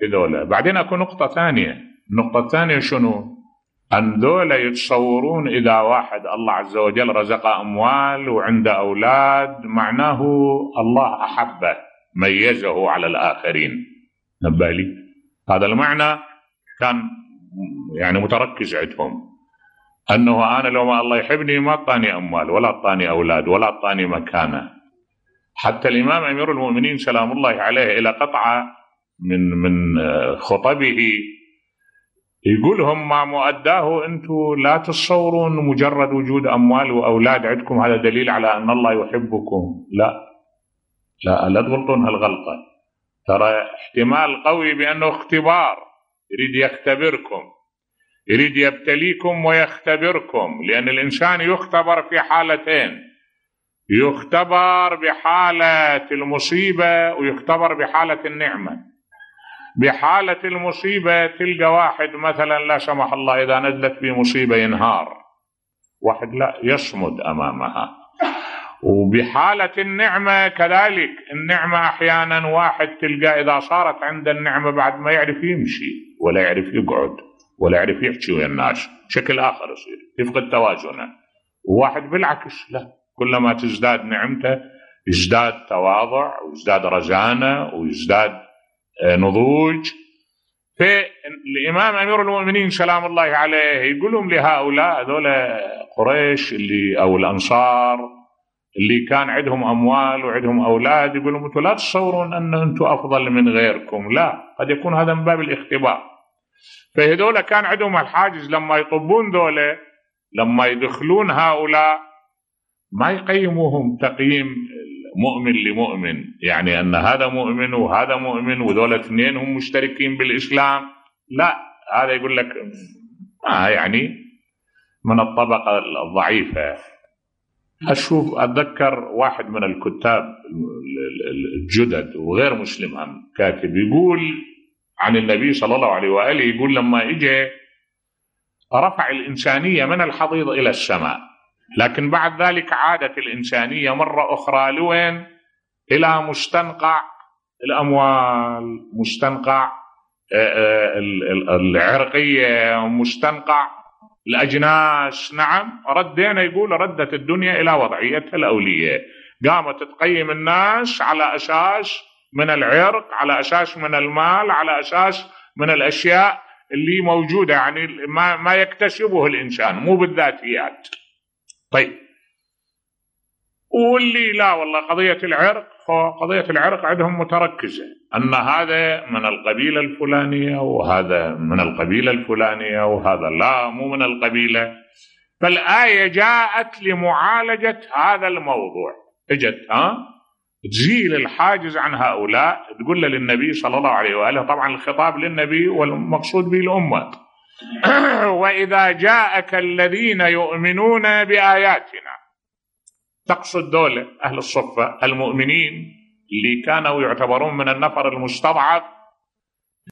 هذولا. بعدين اكو نقطة ثانية. النقطة الثانية شنو؟ أن ذولا يتصورون إذا واحد الله عز وجل رزقه أموال وعنده أولاد معناه الله أحبه ميزه على الآخرين. نبالي هذا المعنى كان يعني متركز عندهم، أنه أنا لو ما الله يحبني ما أعطاني أموال ولا أعطاني أولاد ولا أعطاني مكانة. حتى الإمام أمير المؤمنين سلام الله عليه إلى قطعة من خطبه يقولهم ما مؤداه أنتم لا تتصورون مجرد وجود أموال وأولاد عندكم هذا دليل على أن الله يحبكم. لا تغلطون هالغلطة. ترى احتمال قوي بأنه اختبار، يريد يختبركم، يريد يبتليكم ويختبركم. لأن الإنسان يختبر في حالتين، يختبر بحالة المصيبة ويختبر بحالة النعمة. بحالة المصيبة تلقى واحد مثلا لا سمح الله إذا نزلت في مصيبة ينهار، واحد لا يصمد أمامها. وبحالة النعمة كذلك، النعمة أحيانا واحد تلقى إذا صارت عند النعمة بعد ما يعرف يمشي ولا يعرف يقعد ولا يعرف يحكي ويا الناس، شكل آخر يصير يفقد توازنه. وواحد بالعكس لا، كلما تزداد نعمته يزداد تواضع ويزداد رزانة ويزداد نضوج. فالإمام أمير المؤمنين سلام الله عليه يقولهم لهؤلاء ذولا قريش اللي أو الأنصار اللي كان عندهم أموال وعندهم أولاد، يقولهم أنتم لا تصورون أن أنتم أفضل من غيركم، لا، قد يكون هذا من باب الاختبار. فهذولا كان عندهم الحاجز لما يطبون ذولا، لما يدخلون هؤلاء ما يقيموهم تقييم مؤمن لمؤمن، يعني أن هذا مؤمن وهذا مؤمن وذولا اثنين هم مشتركين بالإسلام، لا، هذا يقول لك يعني من الطبقة الضعيفة. أتذكر واحد من الكتاب الجدد وغير مسلم هم كاتب يقول عن النبي صلى الله عليه وآله، يقول لما إجى رفع الإنسانية من الحضيض إلى السماء، لكن بعد ذلك عادت الإنسانية مرة أخرى لوين؟ إلى مستنقع الأموال، مستنقع العرقية، مستنقع الأجناس. نعم، ردت الدنيا إلى وضعيتها الأولية، قامت تقيم الناس على أساس من العرق، على أساس من المال، على أساس من الأشياء اللي موجودة، يعني ما يكتسبه الإنسان، مو بالذاتيات. طيب، واللي لا والله قضية العرق عندهم متركزة، أن هذا من القبيلة الفلانية وهذا من القبيلة الفلانية وهذا لا مو من القبيلة. فالآية جاءت لمعالجة هذا الموضوع، اجت تزيل الحاجز عن هؤلاء، تقول للنبي صلى الله عليه وآله، طبعا الخطاب للنبي والمقصود به الأمة، وإذا جاءك الذين يؤمنون بآياتنا، تقصد دولة أهل الصفة المؤمنين اللي كانوا يعتبرون من النفر المستضعف